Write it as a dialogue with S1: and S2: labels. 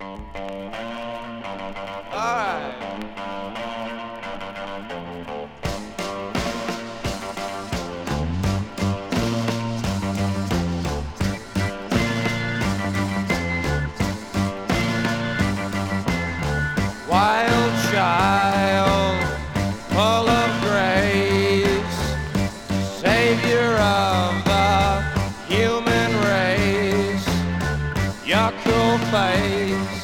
S1: All right. Wild child, full of grace, savior of the human race, your cool face